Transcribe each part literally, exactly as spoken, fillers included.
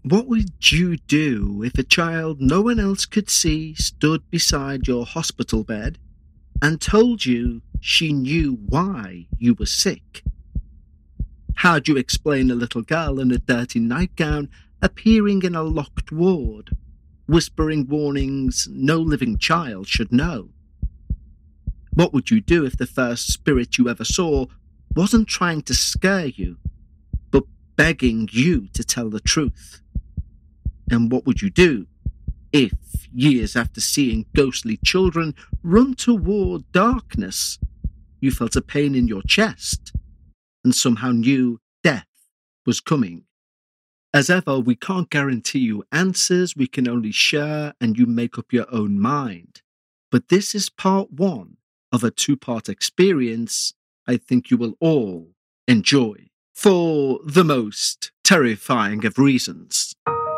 What would you do if a child no one else could see stood beside your hospital bed and told you she knew why you were sick? How'd you explain a little girl in a dirty nightgown appearing in a locked ward, whispering warnings no living child should know? What would you do if the first spirit you ever saw wasn't trying to scare you, but begging you to tell the truth? And what would you do if, years after seeing ghostly children run toward darkness, you felt a pain in your chest and somehow knew death was coming? As ever, we can't guarantee you answers, we can only share and you make up your own mind. But this is part one of a two-part experience I think you will all enjoy, for the most terrifying of reasons.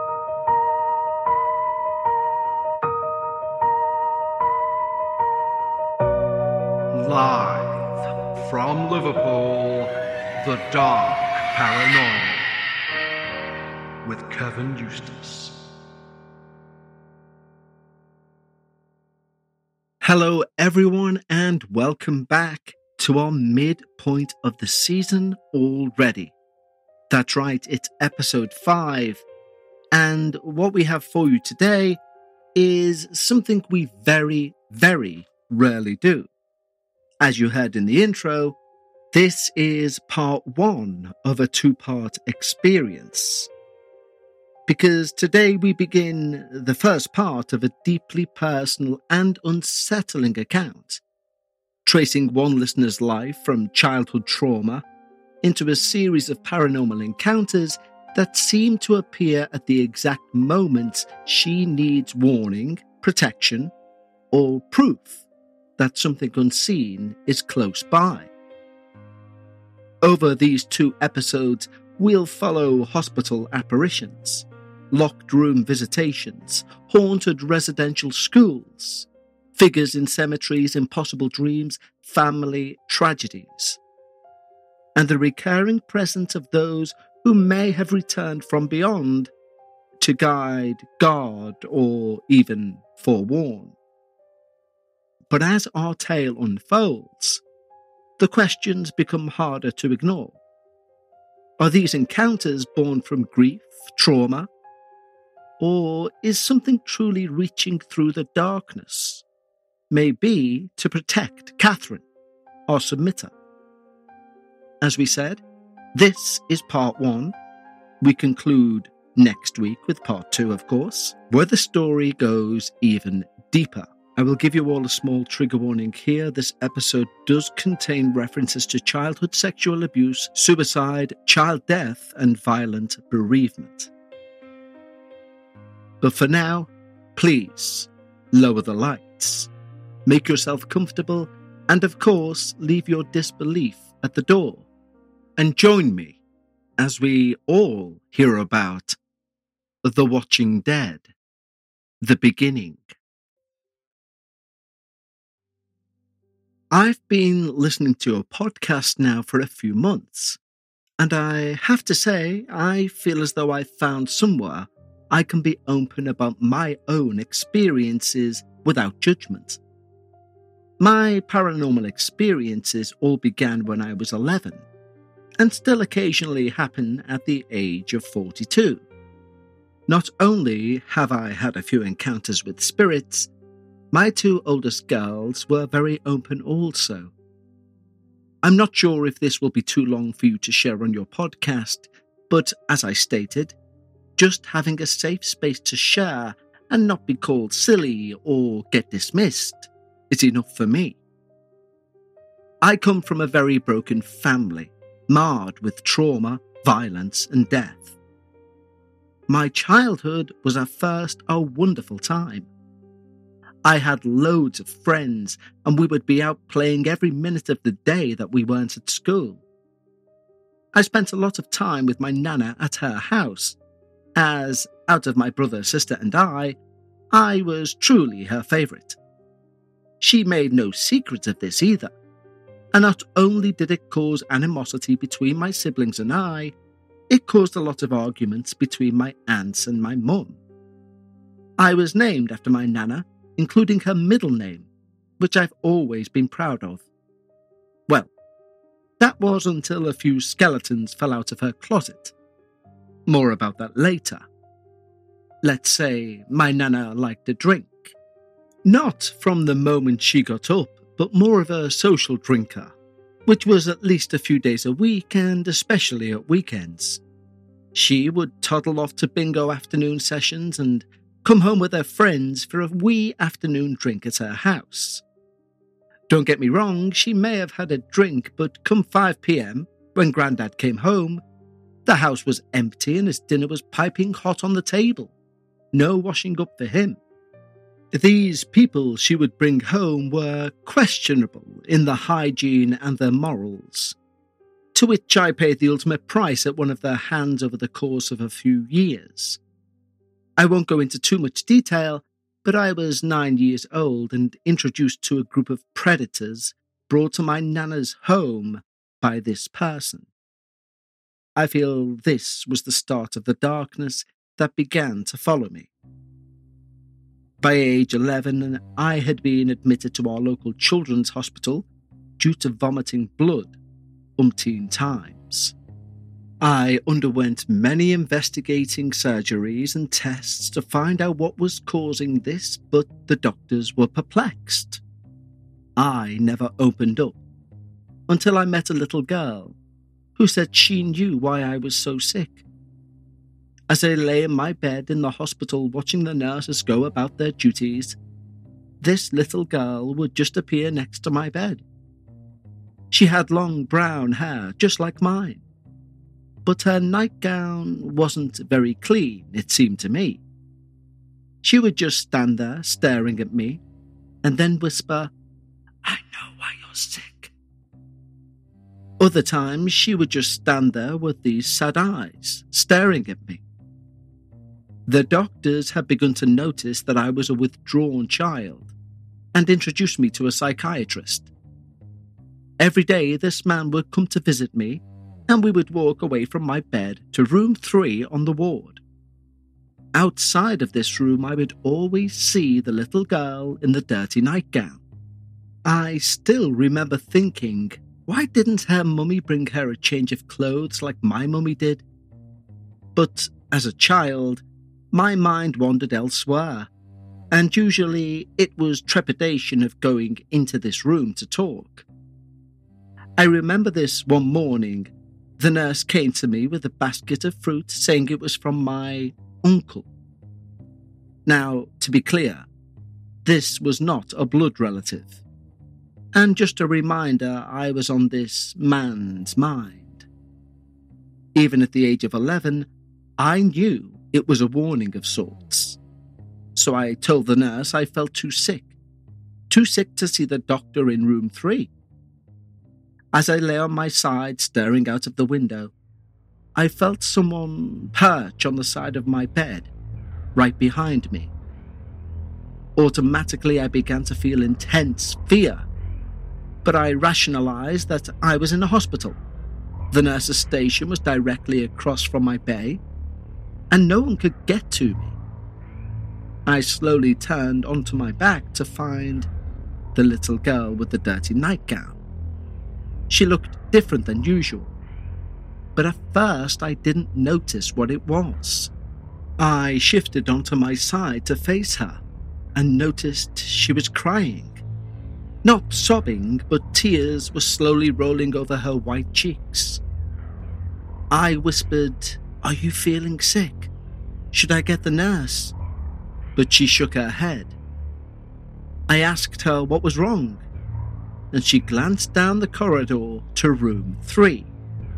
Live from Liverpool, The Dark Paranormal, with Kevin Eustace. Hello everyone and welcome back to our midpoint of the season already. That's right, it's episode five, and what we have for you today is something we very, very rarely do. As you heard in the intro, this is part one of a two-part experience. Because today we begin the first part of a deeply personal and unsettling account, tracing one listener's life from childhood trauma into a series of paranormal encounters that seem to appear at the exact moment she needs warning, protection, or proof that something unseen is close by. Over these two episodes, we'll follow hospital apparitions, locked room visitations, haunted residential schools, figures in cemeteries, impossible dreams, family tragedies, and the recurring presence of those who may have returned from beyond to guide, guard, or even forewarn. But as our tale unfolds, the questions become harder to ignore. Are these encounters born from grief, trauma, or is something truly reaching through the darkness? Maybe to protect Catherine, our submitter. As we said, this is part one. We conclude next week with part two, of course, where the story goes even deeper. I will give you all a small trigger warning here. This episode does contain references to childhood sexual abuse, suicide, child death, and violent bereavement. But for now, please lower the lights, make yourself comfortable, and of course, leave your disbelief at the door. And join me as we all hear about The Watching Dead, the beginning. I've been listening to your podcast now for a few months, and I have to say, I feel as though I've found somewhere I can be open about my own experiences without judgment. My paranormal experiences all began when I was eleven, and still occasionally happen at the age of forty-two. Not only have I had a few encounters with spirits, my two oldest girls were very open also. I'm not sure if this will be too long for you to share on your podcast, but as I stated, just having a safe space to share and not be called silly or get dismissed is enough for me. I come from a very broken family, marred with trauma, violence, and death. My childhood was at first a wonderful time. I had loads of friends, and we would be out playing every minute of the day that we weren't at school. I spent a lot of time with my nana at her house, as, out of my brother, sister, and I, I was truly her favourite. She made no secret of this either, and not only did it cause animosity between my siblings and I, it caused a lot of arguments between my aunts and my mum. I was named after my nana, including her middle name, which I've always been proud of. Well, that was until a few skeletons fell out of her closet. More about that later. Let's say my nana liked a drink. Not from the moment she got up, but more of a social drinker, which was at least a few days a week and especially at weekends. She would toddle off to bingo afternoon sessions and come home with her friends for a wee afternoon drink at her house. Don't get me wrong, she may have had a drink, but come five p.m, when Grandad came home, the house was empty and his dinner was piping hot on the table. No washing up for him. These people she would bring home were questionable in the hygiene and their morals, to which I paid the ultimate price at one of their hands over the course of a few years. I won't go into too much detail, but I was nine years old and introduced to a group of predators brought to my nana's home by this person. I feel this was the start of the darkness that began to follow me. By age eleven, I had been admitted to our local children's hospital due to vomiting blood umpteen times. I underwent many investigating surgeries and tests to find out what was causing this, but the doctors were perplexed. I never opened up until I met a little girl who said she knew why I was so sick. As I lay in my bed in the hospital watching the nurses go about their duties, this little girl would just appear next to my bed. She had long brown hair, just like mine, but her nightgown wasn't very clean, it seemed to me. She would just stand there staring at me and then whisper, "I know why you're sick." Other times she would just stand there with these sad eyes, staring at me. The doctors had begun to notice that I was a withdrawn child and introduced me to a psychiatrist. Every day this man would come to visit me and we would walk away from my bed to room three on the ward. Outside of this room I would always see the little girl in the dirty nightgown. I still remember thinking, why didn't her mummy bring her a change of clothes like my mummy did? But as a child, my mind wandered elsewhere, and usually it was trepidation of going into this room to talk. I remember this one morning, the nurse came to me with a basket of fruit saying it was from my uncle. Now, to be clear, this was not a blood relative, and just a reminder I was on this man's mind. Even at the age of eleven, I knew it was a warning of sorts. So I told the nurse I felt too sick. Too sick to see the doctor in room three. As I lay on my side staring out of the window, I felt someone perch on the side of my bed, right behind me. Automatically I began to feel intense fear, but I rationalized that I was in a hospital. The nurse's station was directly across from my bay, and no one could get to me. I slowly turned onto my back to find the little girl with the dirty nightgown. She looked different than usual, but at first I didn't notice what it was. I shifted onto my side to face her and noticed she was crying. Not sobbing, but tears were slowly rolling over her white cheeks. I whispered, "Are you feeling sick? Should I get the nurse?" But she shook her head. I asked her what was wrong, and she glanced down the corridor to room three.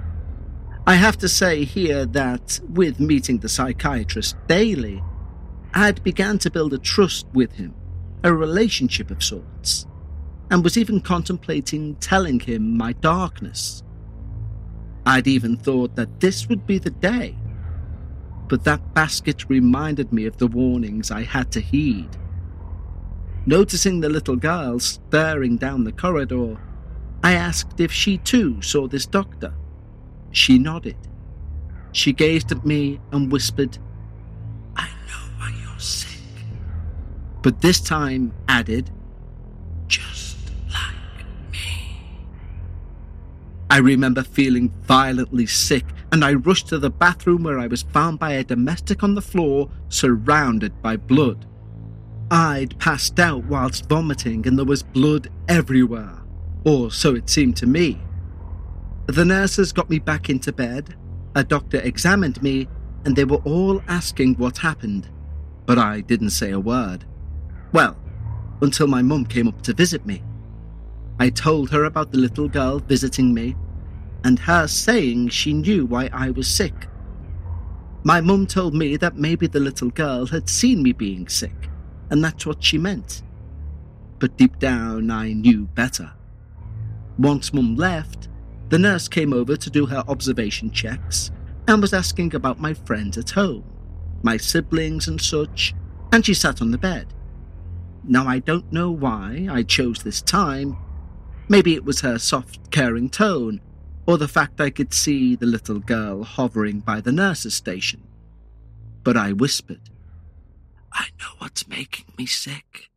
I have to say here that, with meeting the psychiatrist daily, I had begun to build a trust with him, a relationship of sorts, and was even contemplating telling him my darkness. I'd even thought that this would be the day, but that basket reminded me of the warnings I had to heed. Noticing the little girl staring down the corridor, I asked if she too saw this doctor. She nodded. she gazed at me and whispered, "I know why you're sick," but this time added, "Just like me." I remember feeling violently sick, and I rushed to the bathroom where I was found by a domestic on the floor, surrounded by blood. I'd passed out whilst vomiting, and there was blood everywhere, or so it seemed to me. The nurses got me back into bed, a doctor examined me, and they were all asking what happened, but I didn't say a word. Well, until my mum came up to visit me. I told her about the little girl visiting me, and her saying she knew why I was sick. My mum told me that maybe the little girl had seen me being sick, and that's what she meant. But deep down I knew better. Once Mum left, the nurse came over to do her observation checks and was asking about my friends at home, my siblings and such, and she sat on the bed. Now I don't know why I chose this time. Maybe it was her soft, caring tone, or the fact I could see the little girl hovering by the nurse's station. But I whispered, "I know what's making me sick."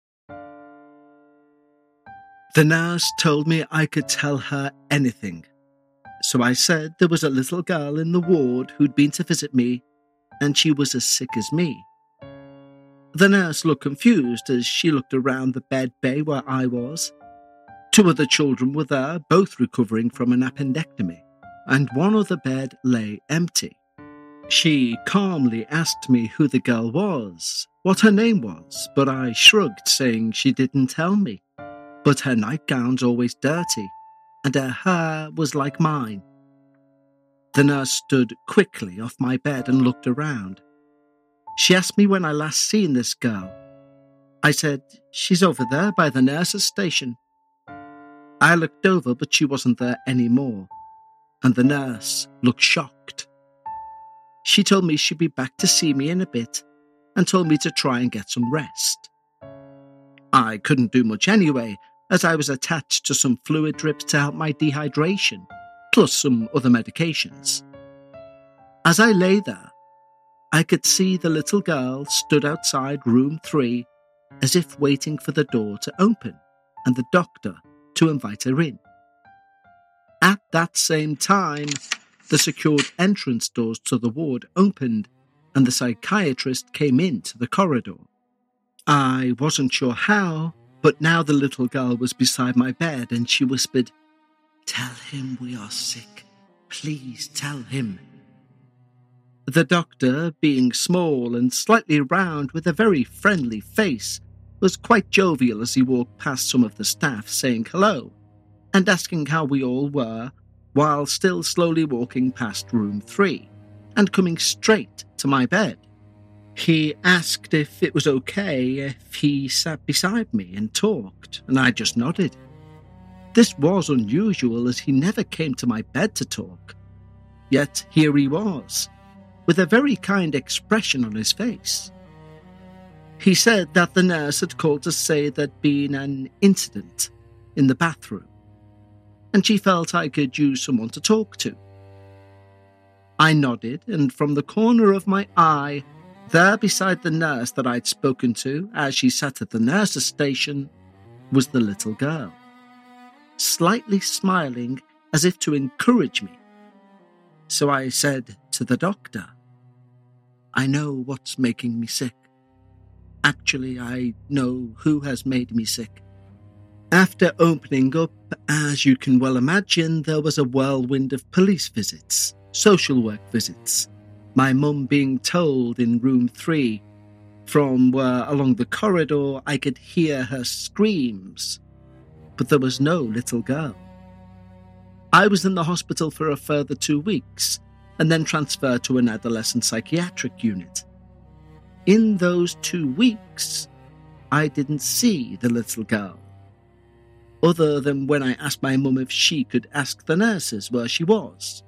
The nurse told me I could tell her anything, so I said there was a little girl in the ward who'd been to visit me, and she was as sick as me. The nurse looked confused as she looked around the bed bay where I was. Two other children were there, both recovering from an appendectomy, and one other bed lay empty. She calmly asked me who the girl was, what her name was, but I shrugged, saying she didn't tell me. But her nightgown's always dirty, and her hair was like mine. The nurse stood quickly off my bed and looked around. She asked me when I last seen this girl. I said, "She's over there by the nurse's station." I looked over, but she wasn't there anymore, and the nurse looked shocked. She told me she'd be back to see me in a bit, and told me to try and get some rest. I couldn't do much anyway, as I was attached to some fluid drips to help my dehydration, plus some other medications. As I lay there, I could see the little girl stood outside room three, as if waiting for the door to open, and the doctor to invite her in. At that same time, the secured entrance doors to the ward opened, and the psychiatrist came into the corridor. I wasn't sure how, but now the little girl was beside my bed, and she whispered, "Tell him we are sick. Please tell him." The doctor, being small and slightly round with a very friendly face, was quite jovial as he walked past some of the staff saying hello and asking how we all were, while still slowly walking past room three and coming straight to my bed. He asked if it was okay if he sat beside me and talked, and I just nodded. This was unusual, as he never came to my bed to talk. Yet here he was, with a very kind expression on his face. He said that the nurse had called to say there'd been an incident in the bathroom, and she felt I could use someone to talk to. I nodded, and from the corner of my eye, there beside the nurse that I'd spoken to as she sat at the nurse's station, was the little girl, slightly smiling as if to encourage me. So I said to the doctor, "I know what's making me sick. Actually, I know who has made me sick." After opening up, as you can well imagine, there was a whirlwind of police visits, social work visits, my mum being told in room three, from where along the corridor I could hear her screams, but there was no little girl. I was in the hospital for a further two weeks, and then transferred to an adolescent psychiatric unit. In those two weeks, I didn't see the little girl, other than when I asked my mum if she could ask the nurses where she was.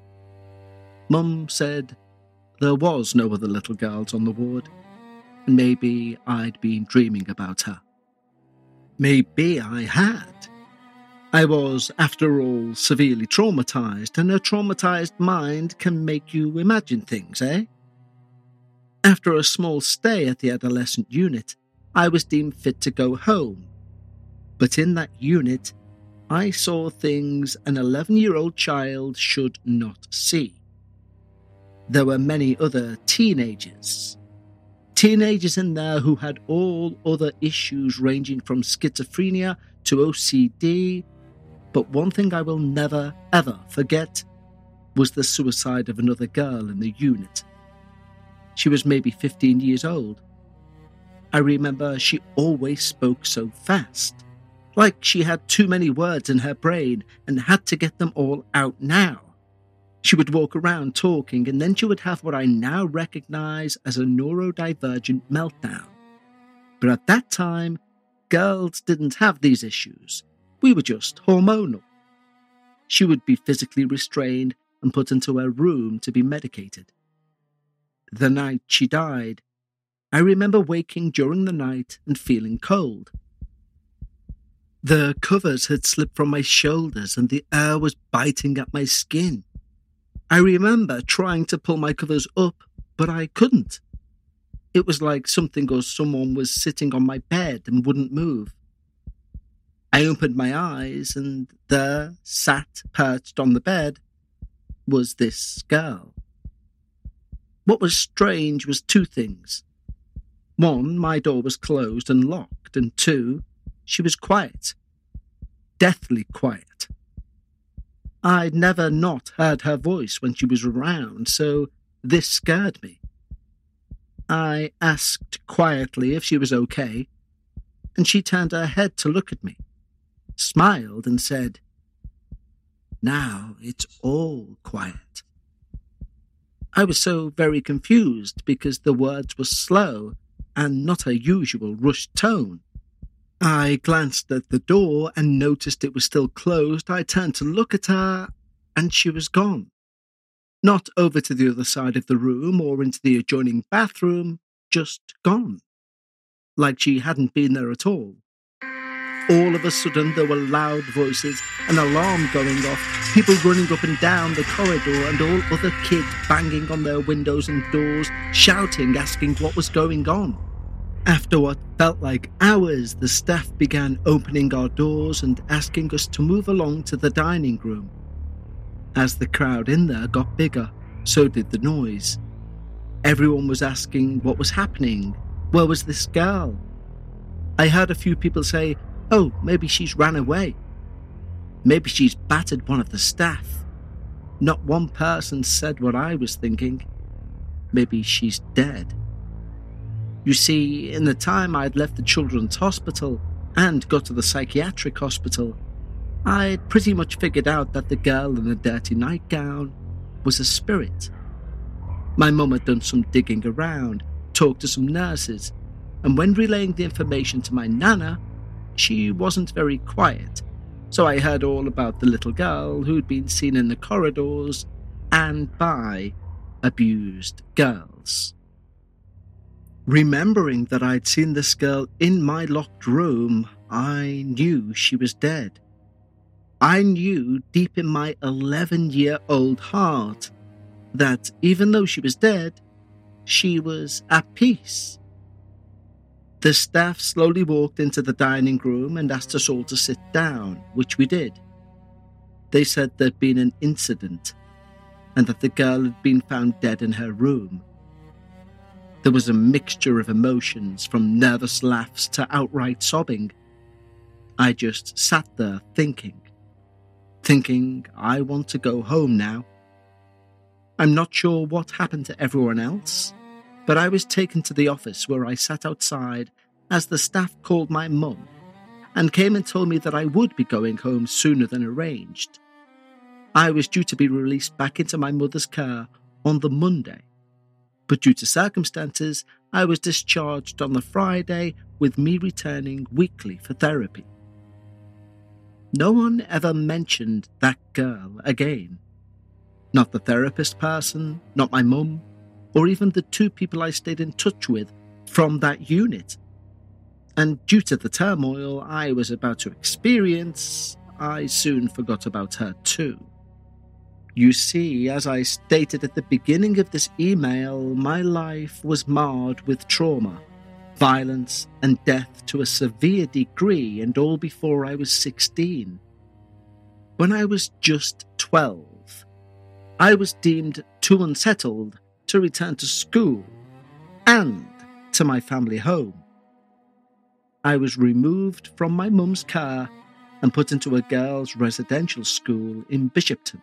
Mum said there was no other little girls on the ward, and maybe I'd been dreaming about her. Maybe I had. I was, after all, severely traumatized, and a traumatized mind can make you imagine things, eh? After a small stay at the adolescent unit, I was deemed fit to go home. But in that unit, I saw things an eleven-year-old child should not see. There were many other teenagers. Teenagers in there who had all other issues ranging from schizophrenia to O C D, but one thing I will never, ever forget was the suicide of another girl in the unit. She was maybe fifteen years old. I remember she always spoke so fast, like she had too many words in her brain and had to get them all out now. She would walk around talking, and then she would have what I now recognize as a neurodivergent meltdown. But at that time, girls didn't have these issues. We were just hormonal. She would be physically restrained and put into a room to be medicated. The night she died, I remember waking during the night and feeling cold. The covers had slipped from my shoulders and the air was biting at my skin. I remember trying to pull my covers up, but I couldn't. It was like something or someone was sitting on my bed and wouldn't move. I opened my eyes, and there, sat perched on the bed, was this girl. What was strange was two things. One, my door was closed and locked, and two, she was quiet. Deathly quiet. I'd never not heard her voice when she was around, so this scared me. I asked quietly if she was okay, and she turned her head to look at me, smiled and said, "Now it's all quiet." I was so very confused because the words were slow and not her usual rushed tone. I glanced at the door and noticed it was still closed. I turned to look at her, and she was gone. Not over to the other side of the room or into the adjoining bathroom, just gone. Like she hadn't been there at all. All of a sudden, there were loud voices, an alarm going off, people running up and down the corridor, and all other kids banging on their windows and doors, shouting, asking what was going on. After what felt like hours, the staff began opening our doors and asking us to move along to the dining room. As the crowd in there got bigger, so did the noise. Everyone was asking what was happening. Where was this girl? I heard a few people say, "Oh, maybe she's ran away. Maybe she's battered one of the staff." Not one person said what I was thinking. Maybe she's dead. You see, in the time I'd left the children's hospital and got to the psychiatric hospital, I'd pretty much figured out that the girl in the dirty nightgown was a spirit. My mum had done some digging around, talked to some nurses, and when relaying the information to my nana, she wasn't very quiet, so I heard all about the little girl who'd been seen in the corridors and by abused girls. Remembering that I'd seen this girl in my locked room, I knew she was dead. I knew deep in my eleven-year-old heart that even though she was dead, she was at peace. The staff slowly walked into the dining room and asked us all to sit down, which we did. They said there'd been an incident and that the girl had been found dead in her room. There was a mixture of emotions, from nervous laughs to outright sobbing. I just sat there thinking, thinking I want to go home now. I'm not sure what happened to everyone else, but I was taken to the office where I sat outside as the staff called my mum and came and told me that I would be going home sooner than arranged. I was due to be released back into my mother's care on the Monday, but due to circumstances, I was discharged on the Friday, with me returning weekly for therapy. No one ever mentioned that girl again. Not the therapist person, not my mum, or even the two people I stayed in touch with from that unit. And due to the turmoil I was about to experience, I soon forgot about her too. You see, as I stated at the beginning of this email, my life was marred with trauma, violence, and death to a severe degree, and all before I was sixteen. When I was just twelve, I was deemed too unsettled to return to school and to my family home. I was removed from my mum's care and put into a girls' residential school in Bishopton.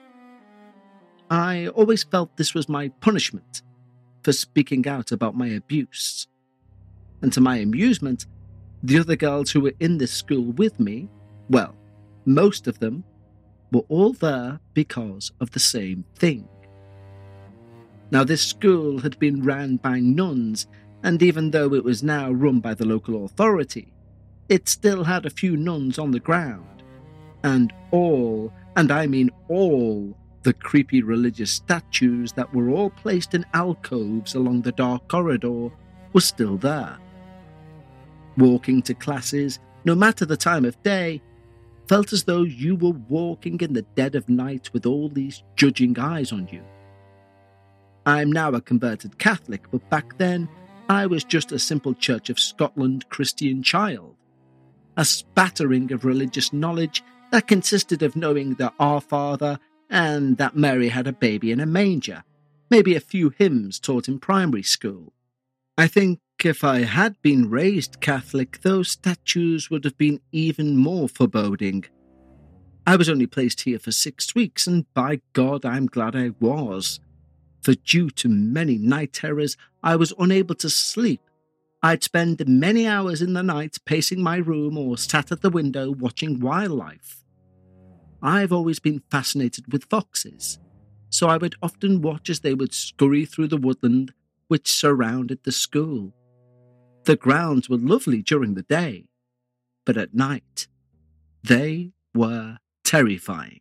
I always felt this was my punishment for speaking out about my abuse. And to my amusement, the other girls who were in this school with me, well, most of them, were all there because of the same thing. Now, this school had been ran by nuns, and even though it was now run by the local authority, it still had a few nuns on the ground, and all, and I mean all, the creepy religious statues that were all placed in alcoves along the dark corridor were still there. Walking to classes, no matter the time of day, felt as though you were walking in the dead of night with all these judging eyes on you. I'm now a converted Catholic, but back then I was just a simple Church of Scotland Christian child. A spattering of religious knowledge that consisted of knowing the Our Father and that Mary had a baby in a manger, maybe a few hymns taught in primary school. I think if I had been raised Catholic, those statues would have been even more foreboding. I was only placed here for six weeks, and by God, I'm glad I was. For due to many night terrors, I was unable to sleep. I'd spend many hours in the night pacing my room or sat at the window watching wildlife. I've always been fascinated with foxes, so I would often watch as they would scurry through the woodland which surrounded the school. The grounds were lovely during the day, but at night, they were terrifying.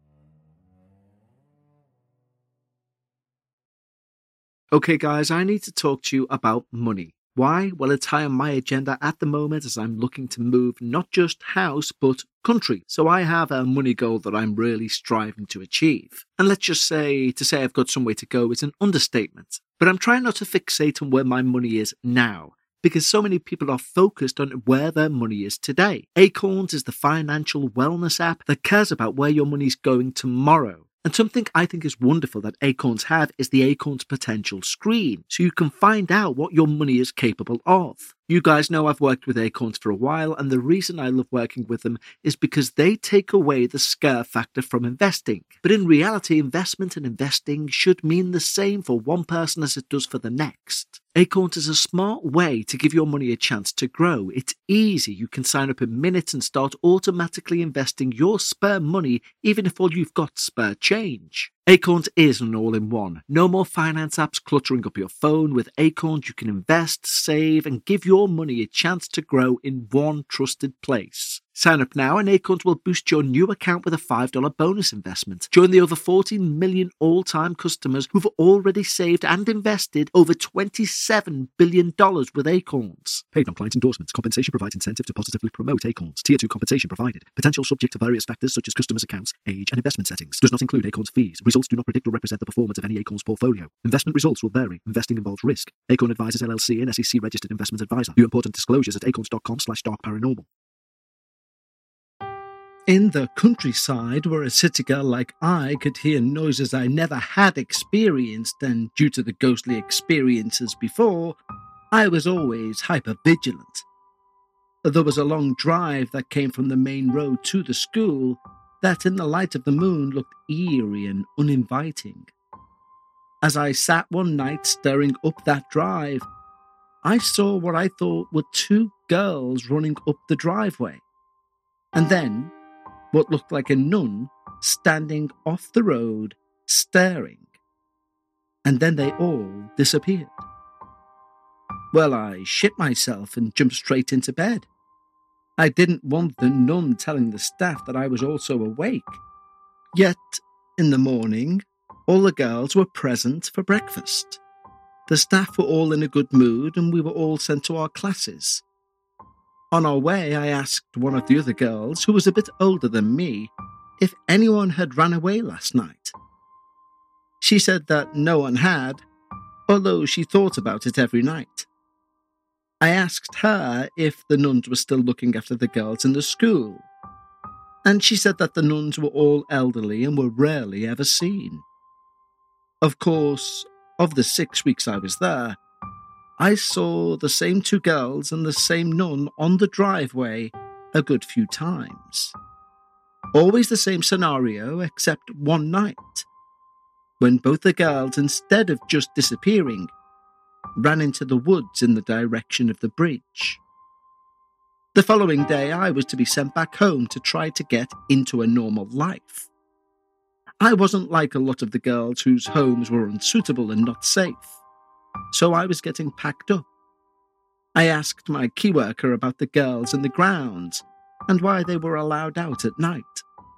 Okay guys, I need to talk to you about money. Why? Well, it's high on my agenda at the moment as I'm looking to move not just house, but country. So I have a money goal that I'm really striving to achieve. And let's just say, to say I've got some way to go is an understatement. But I'm trying not to fixate on where my money is now, because so many people are focused on where their money is today. Acorns is the financial wellness app that cares about where your money's going tomorrow. And something I think is wonderful that Acorns have is the Acorns Potential screen, so you can find out what your money is capable of. You guys know I've worked with Acorns for a while, and the reason I love working with them is because they take away the scare factor from investing. But in reality, investment and investing should mean the same for one person as it does for the next. Acorns is a smart way to give your money a chance to grow. It's easy. You can sign up in minutes and start automatically investing your spare money, even if all you've got spare change. Acorns is an all-in-one. No more finance apps cluttering up your phone. With Acorns, you can invest, save, and give your money a chance to grow in one trusted place. Sign up now and Acorns will boost your new account with a five dollars bonus investment. Join the over fourteen million all-time customers who've already saved and invested over twenty-seven billion dollars with Acorns. Paid on client endorsements. Compensation provides incentive to positively promote Acorns. Tier two compensation provided. Potential subject to various factors such as customers' accounts, age, and investment settings. Does not include Acorns fees. Results do not predict or represent the performance of any Acorns portfolio. Investment results will vary. Investing involves risk. Acorn Advisors L L C, an S E C registered investment advisor. View important disclosures at acorns.com slash dark paranormal. In the countryside, where a city girl like I could hear noises I never had experienced, and due to the ghostly experiences before, I was always hyper-vigilant. There was a long drive that came from the main road to the school that in the light of the moon looked eerie and uninviting. As I sat one night staring up that drive, I saw what I thought were two girls running up the driveway, and then what looked like a nun standing off the road, staring. And then they all disappeared. Well, I shit myself and jumped straight into bed. I didn't want the nun telling the staff that I was also awake. Yet, in the morning, all the girls were present for breakfast. The staff were all in a good mood and we were all sent to our classes. On our way, I asked one of the other girls, who was a bit older than me, if anyone had run away last night. She said that no one had, although she thought about it every night. I asked her if the nuns were still looking after the girls in the school, and she said that the nuns were all elderly and were rarely ever seen. Of course, of the six weeks I was there, I saw the same two girls and the same nun on the driveway a good few times. Always the same scenario, except one night, when both the girls, instead of just disappearing, ran into the woods in the direction of the bridge. The following day, I was to be sent back home to try to get into a normal life. I wasn't like a lot of the girls whose homes were unsuitable and not safe, so I was getting packed up. I asked my key worker about the girls in the grounds and why they were allowed out at night.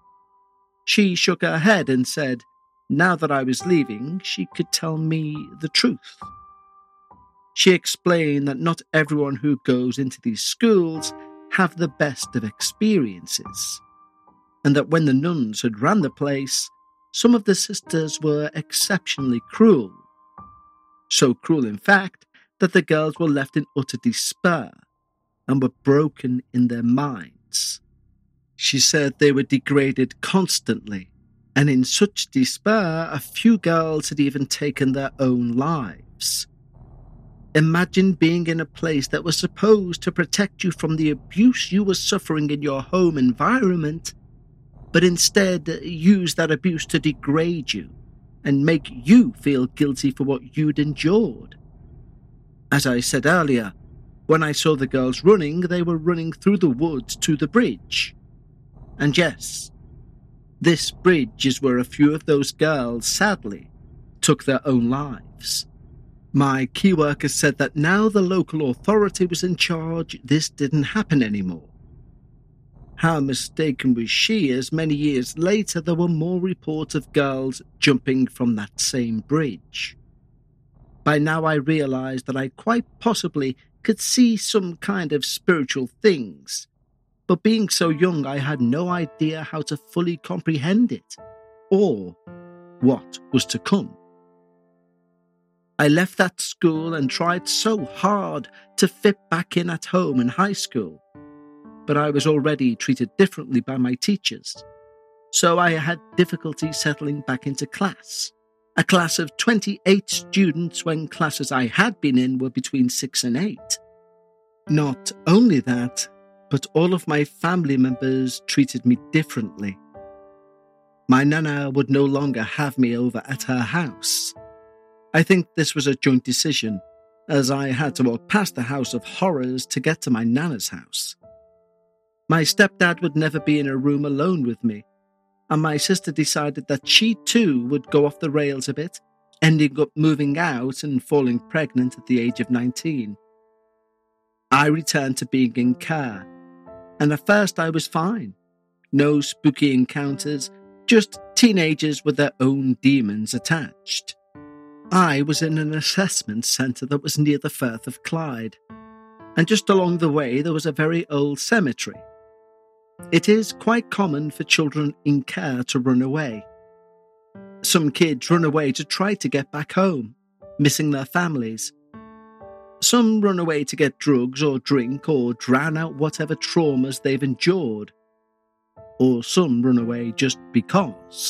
She shook her head and said, now that I was leaving, she could tell me the truth. She explained that not everyone who goes into these schools have the best of experiences, and that when the nuns had ran the place, some of the sisters were exceptionally cruel. So cruel, in fact, that the girls were left in utter despair and were broken in their minds. She said they were degraded constantly, and in such despair, a few girls had even taken their own lives. Imagine being in a place that was supposed to protect you from the abuse you were suffering in your home environment, but instead use that abuse to degrade you and make you feel guilty for what you'd endured. As I said earlier, when I saw the girls running, they were running through the woods to the bridge. And yes, this bridge is where a few of those girls, sadly, took their own lives. My key worker said that now the local authority was in charge, this didn't happen anymore. How mistaken was she, as many years later there were more reports of girls jumping from that same bridge. By now I realized that I quite possibly could see some kind of spiritual things, but being so young I had no idea how to fully comprehend it, or what was to come. I left that school and tried so hard to fit back in at home in high school, but I was already treated differently by my teachers, so I had difficulty settling back into class. A class of twenty-eight students when classes I had been in were between six and eight. Not only that, but all of my family members treated me differently. My nana would no longer have me over at her house. I think this was a joint decision, as I had to walk past the house of horrors to get to my nana's house. My stepdad would never be in a room alone with me, and my sister decided that she too would go off the rails a bit, ending up moving out and falling pregnant at the age of nineteen. I returned to being in care, and at first I was fine. No spooky encounters, just teenagers with their own demons attached. I was in an assessment centre that was near the Firth of Clyde, and just along the way there was a very old cemetery. It is quite common for children in care to run away. Some kids run away to try to get back home, missing their families. Some run away to get drugs or drink or drown out whatever traumas they've endured. Or some run away just because.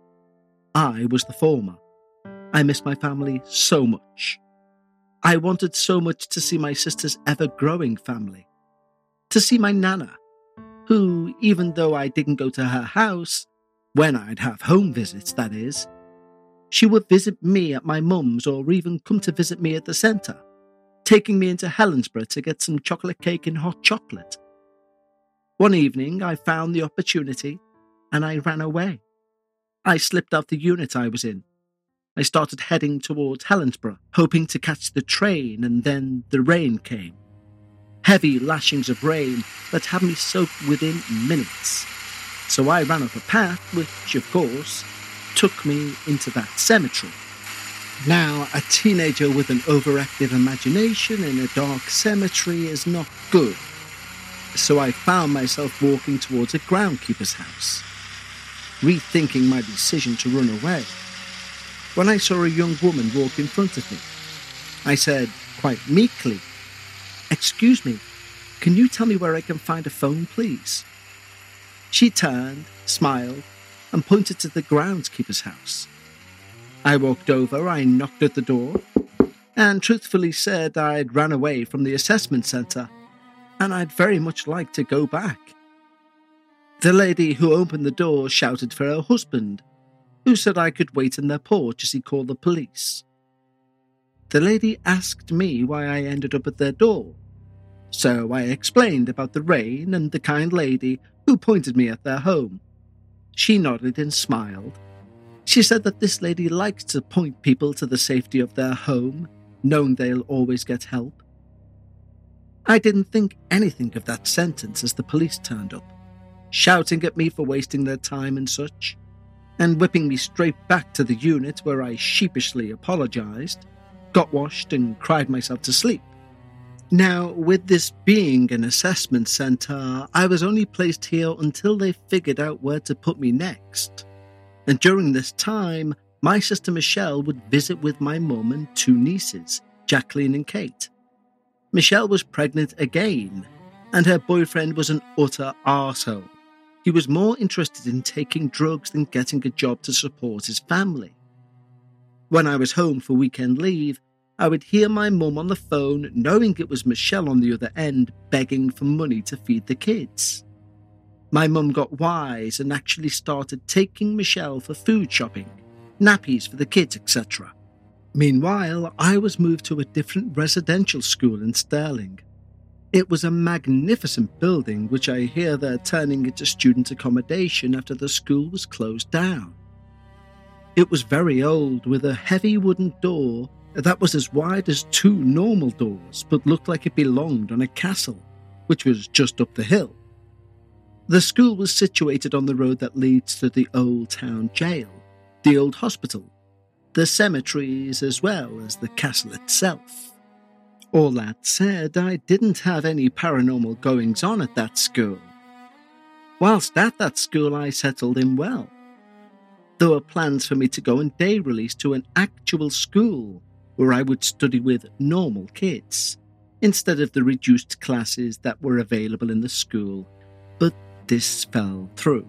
I was the former. I miss my family so much. I wanted so much to see my sister's ever-growing family. To see my nana, who, even though I didn't go to her house, when I'd have home visits, that is, she would visit me at my mum's or even come to visit me at the centre, taking me into Helensburgh to get some chocolate cake and hot chocolate. One evening I found the opportunity and I ran away. I slipped out the unit I was in. I started heading towards Helensburgh, hoping to catch the train, and then the rain came. Heavy lashings of rain that had me soaked within minutes. So I ran up a path which, of course, took me into that cemetery. Now, a teenager with an overactive imagination in a dark cemetery is not good. so I found myself walking towards a groundkeeper's house, rethinking my decision to run away, when I saw a young woman walk in front of me. I said, quite meekly, "Excuse me, can you tell me where I can find a phone, please?" She turned, smiled, and pointed to the groundskeeper's house. I walked over, I knocked at the door, and truthfully said I'd ran away from the assessment centre, and I'd very much like to go back. The lady who opened the door shouted for her husband, who said I could wait in their porch as he called the police. The lady asked me why I ended up at their door, so I explained about the rain and the kind lady who pointed me at their home. She nodded and smiled. She said that this lady likes to point people to the safety of their home, knowing they'll always get help. I didn't think anything of that sentence as the police turned up, shouting at me for wasting their time and such, and whipping me straight back to the unit where I sheepishly apologised, got washed and cried myself to sleep. Now, with this being an assessment centre, I was only placed here until they figured out where to put me next. And during this time, my sister Michelle would visit with my mum and two nieces, Jacqueline and Kate. Michelle was pregnant again, and her boyfriend was an utter arsehole. He was more interested in taking drugs than getting a job to support his family. When I was home for weekend leave, I would hear my mum on the phone, knowing it was Michelle on the other end, begging for money to feed the kids. My mum got wise and actually started taking Michelle for food shopping, nappies for the kids, et cetera. Meanwhile, I was moved to a different residential school in Stirling. It was a magnificent building, which I hear they're turning into student accommodation after the school was closed down. It was very old, with a heavy wooden door that was as wide as two normal doors, but looked like it belonged on a castle, which was just up the hill. The school was situated on the road that leads to the old town jail, the old hospital, the cemeteries, as well as the castle itself. All that said, I didn't have any paranormal goings-on at that school. Whilst at that school, I settled in well. There were plans for me to go on day release to an actual school where I would study with normal kids, instead of the reduced classes that were available in the school, but this fell through.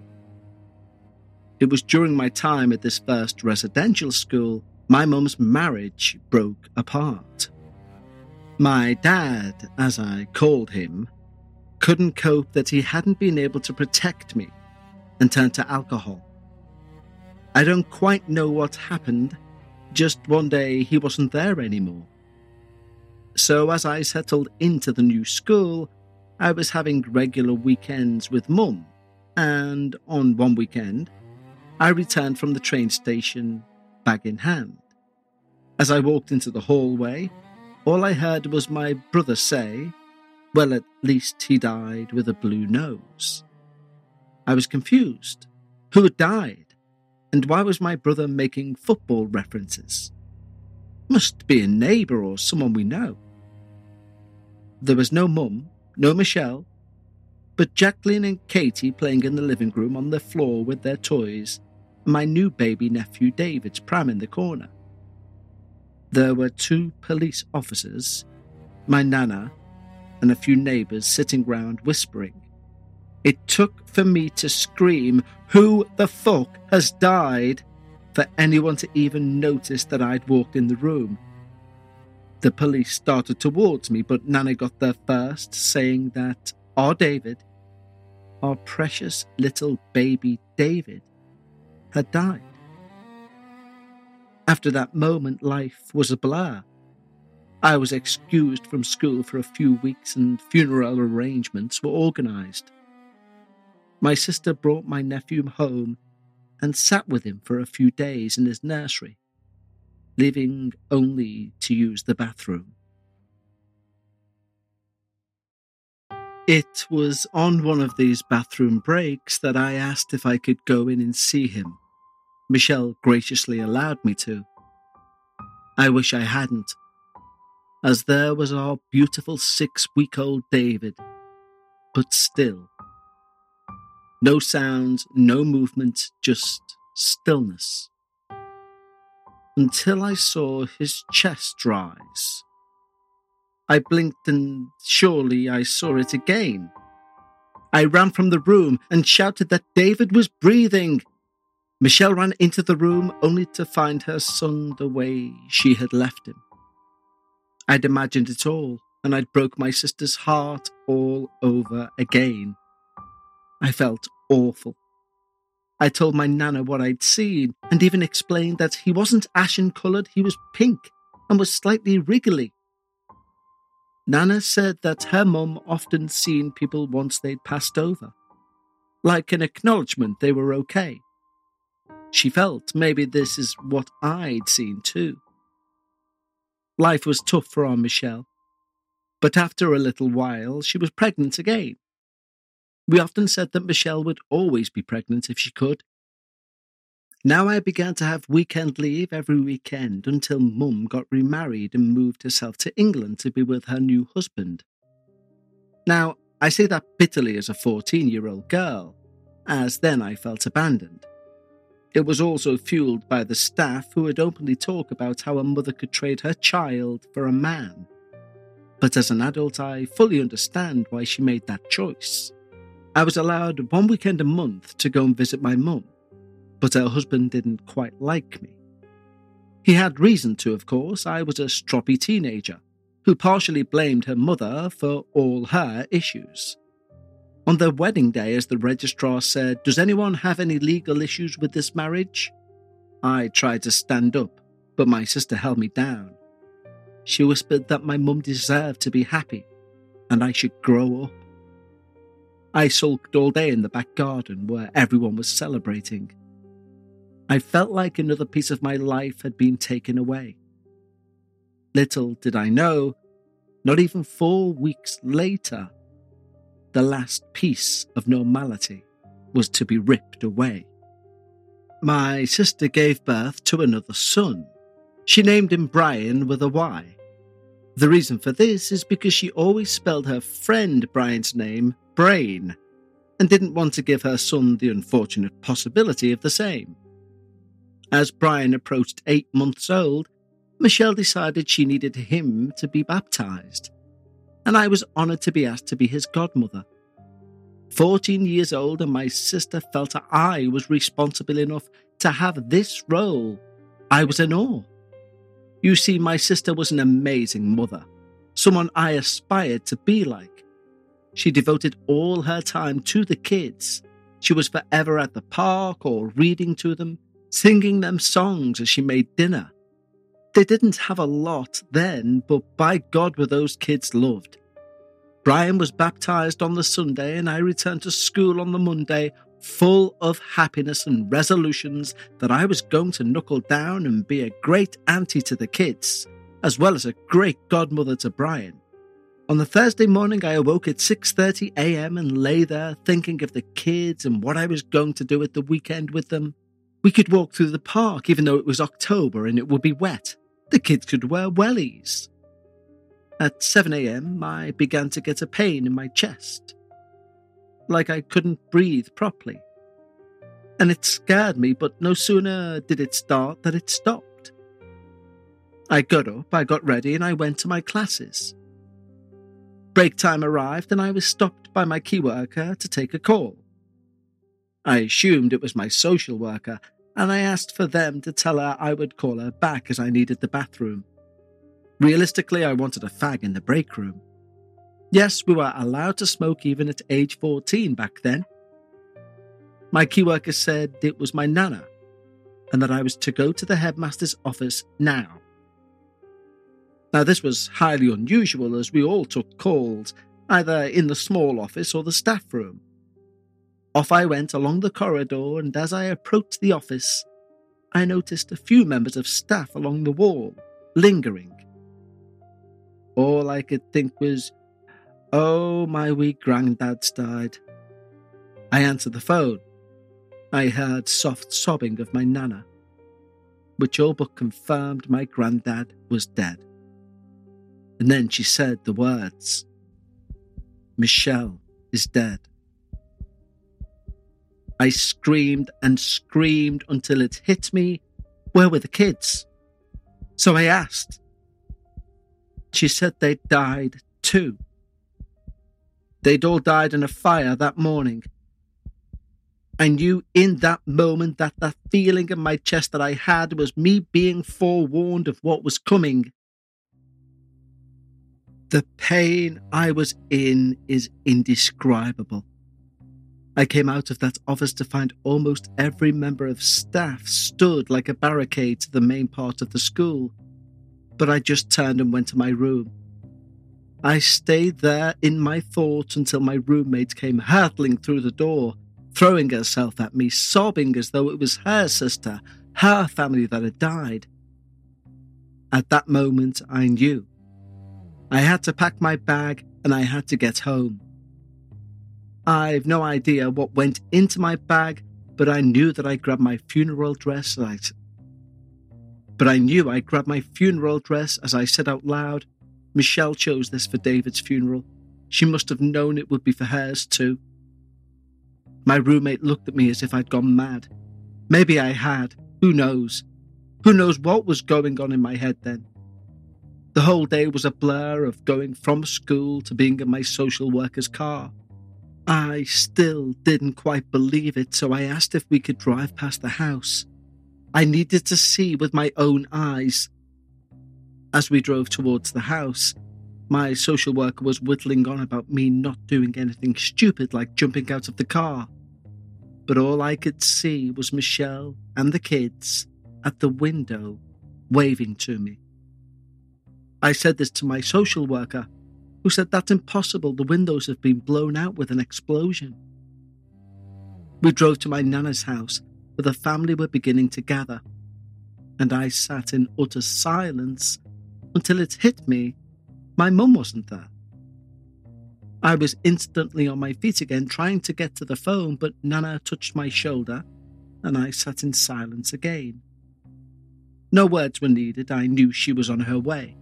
It was during my time at this first residential school, my mum's marriage broke apart. My dad, as I called him, couldn't cope that he hadn't been able to protect me and turned to alcohol. I don't quite know what happened, just one day he wasn't there anymore. So as I settled into the new school, I was having regular weekends with mum, and on one weekend, I returned from the train station, bag in hand. As I walked into the hallway, all I heard was my brother say, well, at least he died with a blue nose. I was confused. Who had died? And why was my brother making football references? Must be a neighbour or someone we know. There was no mum, no Michelle, but Jacqueline and Katie playing in the living room on the floor with their toys, and my new baby nephew David's pram in the corner. There were two police officers, my nana, and a few neighbours sitting round whispering. It took for me to scream, "Who the fuck has died?" for anyone to even notice that I'd walked in the room. The police started towards me, but Nana got there first, saying that our David, our precious little baby David, had died. After that moment, life was a blur. I was excused from school for a few weeks and funeral arrangements were organised. My sister brought my nephew home and sat with him for a few days in his nursery, leaving only to use the bathroom. It was on one of these bathroom breaks that I asked if I could go in and see him. Michelle graciously allowed me to. I wish I hadn't, as there was our beautiful six-week-old David, but still. No sounds, no movement, just stillness. Until I saw his chest rise. I blinked and surely I saw it again. I ran from the room and shouted that David was breathing. Michelle ran into the room only to find her son the way she had left him. I'd imagined it all, and I'd broke my sister's heart all over again. I felt awful. I told my nana what I'd seen, and even explained that he wasn't ashen-coloured, he was pink, and was slightly wriggly. Nana said that her mum often seen people once they'd passed over, like an acknowledgement they were okay. She felt maybe this is what I'd seen too. Life was tough for our Michelle, but after a little while she was pregnant again. We often said that Michelle would always be pregnant if she could. Now I began to have weekend leave every weekend until Mum got remarried and moved herself to England to be with her new husband. Now, I say that bitterly as a fourteen-year-old girl, as then I felt abandoned. It was also fueled by the staff who would openly talk about how a mother could trade her child for a man. But as an adult, I fully understand why she made that choice. I was allowed one weekend a month to go and visit my mum, but her husband didn't quite like me. He had reason to, of course. I was a stroppy teenager who partially blamed her mother for all her issues. On their wedding day, as the registrar said, "Does anyone have any legal issues with this marriage?" I tried to stand up, but my sister held me down. She whispered that my mum deserved to be happy, and I should grow up. I sulked all day in the back garden where everyone was celebrating. I felt like another piece of my life had been taken away. Little did I know, not even four weeks later, the last piece of normality was to be ripped away. My sister gave birth to another son. She named him Brian with a Y. The reason for this is because she always spelled her friend Brian's name Brain, and didn't want to give her son the unfortunate possibility of the same. As Brian approached eight months old, Michelle decided she needed him to be baptized, and I was honoured to be asked to be his godmother. Fourteen years old, and my sister felt I was responsible enough to have this role. I was in awe. You see, my sister was an amazing mother, someone I aspired to be like. She devoted all her time to the kids. She was forever at the park or reading to them, singing them songs as she made dinner. They didn't have a lot then, but by God were those kids loved. Brian was baptized on the Sunday and I returned to school on the Monday, full of happiness and resolutions that I was going to knuckle down and be a great auntie to the kids, as well as a great godmother to Brian. On the Thursday morning, I awoke at six thirty a.m. and lay there thinking of the kids and what I was going to do at the weekend with them. We could walk through the park even though it was October and it would be wet. The kids could wear wellies. At seven a.m, I began to get a pain in my chest, like I couldn't breathe properly. And it scared me, but no sooner did it start than it stopped. I got up, I got ready, and I went to my classes. Break time arrived and I was stopped by my key worker to take a call. I assumed it was my social worker, and I asked for them to tell her I would call her back as I needed the bathroom. Realistically, I wanted a fag in the break room. Yes, we were allowed to smoke even at age fourteen back then. My key worker said it was my nana, and that I was to go to the headmaster's office now. Now, this was highly unusual as we all took calls, either in the small office or the staff room. Off I went along the corridor, and as I approached the office, I noticed a few members of staff along the wall, lingering. All I could think was, oh, my wee granddad's died. I answered the phone. I heard soft sobbing of my nana, which all but confirmed my granddad was dead. And then she said the words, "Michelle, is dead. I screamed and screamed until it hit me. Where were the kids? So I asked. She said they'd died too. They'd all died in a fire that morning. I knew in that moment that that feeling in my chest that I had was me being forewarned of what was coming. The pain I was in is indescribable. I came out of that office to find almost every member of staff stood like a barricade to the main part of the school, but I just turned and went to my room. I stayed there in my thoughts until my roommate came hurtling through the door, throwing herself at me, sobbing as though it was her sister, her family that had died. At that moment, I knew. I had to pack my bag and I had to get home. I've no idea what went into my bag, but I knew that I grabbed my funeral dress. And I, but I knew I grabbed my funeral dress as I said out loud, Michelle chose this for David's funeral. She must have known it would be for hers too. My roommate looked at me as if I'd gone mad. Maybe I had. Who knows? Who knows what was going on in my head then? The whole day was a blur of going from school to being in my social worker's car. I still didn't quite believe it, so I asked if we could drive past the house. I needed to see with my own eyes. As we drove towards the house, my social worker was whittling on about me not doing anything stupid like jumping out of the car. But all I could see was Michelle and the kids at the window waving to me. I said this to my social worker, who said that's impossible, the windows have been blown out with an explosion. We drove to my nana's house, where the family were beginning to gather, and I sat in utter silence until it hit me my mum wasn't there. I was instantly on my feet again, trying to get to the phone, but Nana touched my shoulder, and I sat in silence again. No words were needed, I knew she was on her way.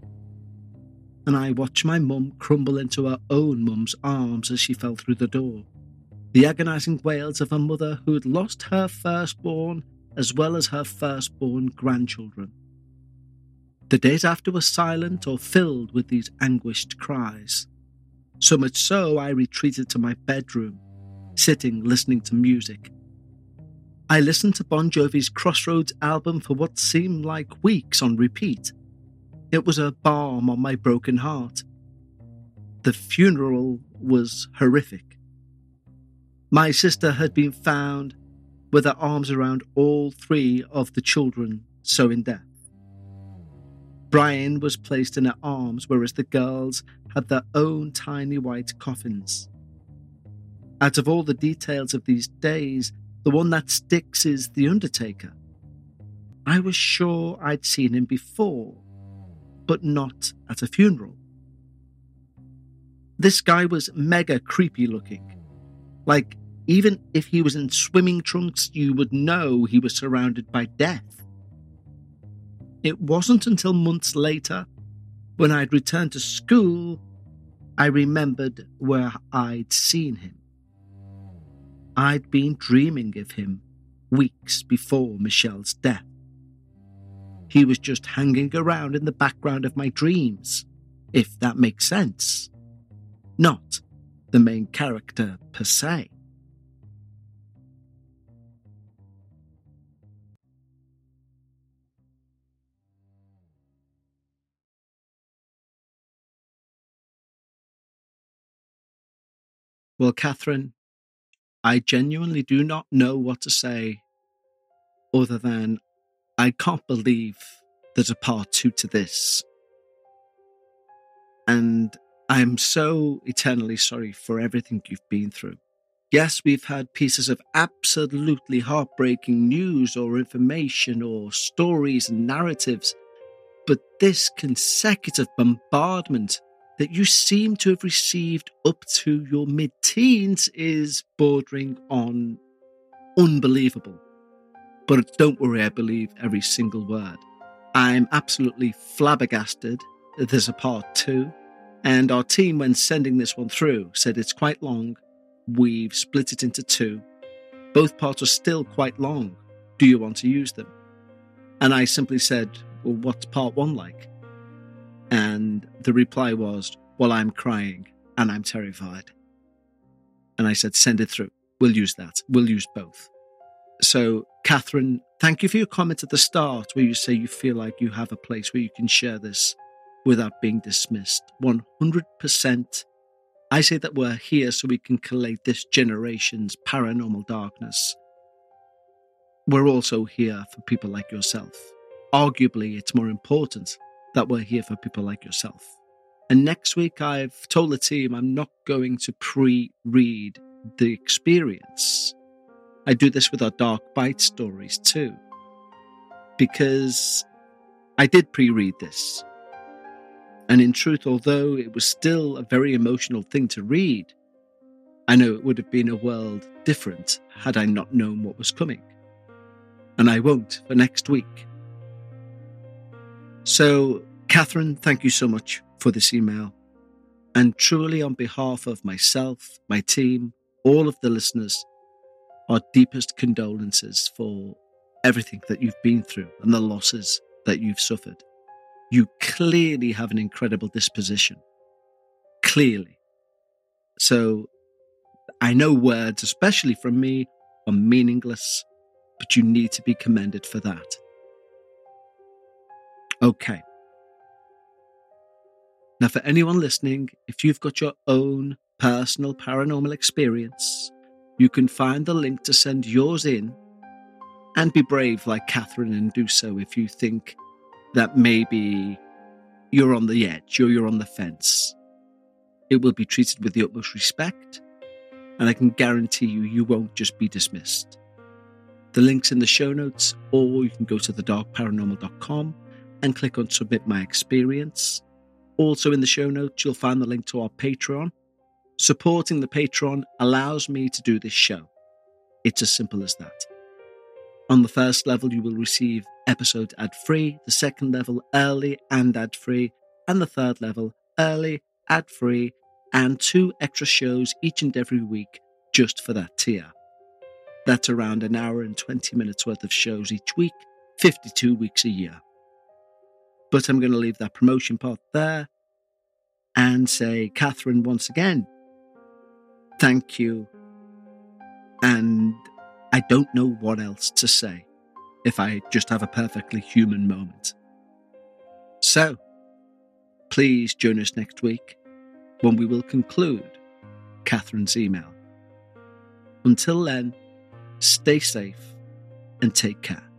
And I watched my mum crumble into her own mum's arms as she fell through the door. The agonising wails of a mother who had lost her firstborn as well as her firstborn grandchildren. The days after were silent or filled with these anguished cries. So much so I retreated to my bedroom, sitting listening to music. I listened to Bon Jovi's Crossroads album for what seemed like weeks on repeat. It was a balm on my broken heart. The funeral was horrific. My sister had been found with her arms around all three of the children so in death. Brian was placed in her arms, whereas the girls had their own tiny white coffins. Out of all the details of these days, the one that sticks is the Undertaker. I was sure I'd seen him before, but not at a funeral. This guy was mega creepy looking. Like, even if he was in swimming trunks, you would know he was surrounded by death. It wasn't until months later, when I'd returned to school, I remembered where I'd seen him. I'd been dreaming of him weeks before Michelle's death. He was just hanging around in the background of my dreams, if that makes sense. Not the main character per se. Well, Catherine, I genuinely do not know what to say other than I can't believe there's a part two to this. And I am so eternally sorry for everything you've been through. Yes, we've had pieces of absolutely heartbreaking news or information or stories and narratives, but this consecutive bombardment that you seem to have received up to your mid-teens is bordering on unbelievable. But don't worry, I believe every single word. I'm absolutely flabbergasted that there's a part two. And our team, when sending this one through, said it's quite long. We've split it into two. Both parts are still quite long. Do you want to use them? And I simply said, well, what's part one like? And the reply was, well, I'm crying and I'm terrified. And I said, send it through. We'll use that. We'll use both. So, Catherine, thank you for your comment at the start where you say you feel like you have a place where you can share this without being dismissed. one hundred percent. I say that we're here so we can collate this generation's paranormal darkness. We're also here for people like yourself. Arguably, it's more important that we're here for people like yourself. And next week, I've told the team I'm not going to pre-read the experience. I do this with our Dark Bite stories too, because I did pre-read this. And in truth, although it was still a very emotional thing to read, I know it would have been a world different had I not known what was coming. And I won't for next week. So, Catherine, thank you so much for this email. And truly on behalf of myself, my team, all of the listeners, our deepest condolences for everything that you've been through and the losses that you've suffered. You clearly have an incredible disposition. Clearly. So I know words, especially from me, are meaningless, but you need to be commended for that. Okay. Now, for anyone listening, if you've got your own personal paranormal experience, you can find the link to send yours in and be brave like Catherine and do so if you think that maybe you're on the edge or you're on the fence. It will be treated with the utmost respect, and I can guarantee you, you won't just be dismissed. The link's in the show notes, or you can go to the dark paranormal dot com and click on Submit My Experience. Also in the show notes, you'll find the link to our Patreon. Supporting the Patreon allows me to do this show. It's as simple as that. On the first level, you will receive episodes ad-free, the second level, early and ad-free, and the third level, early, ad-free, and two extra shows each and every week just for that tier. That's around an hour and twenty minutes worth of shows each week, fifty-two weeks a year. But I'm going to leave that promotion part there and say, Catherine, once again, thank you. And I don't know what else to say if I just have a perfectly human moment. So, please join us next week when we will conclude Catherine's email. Until then, stay safe and take care.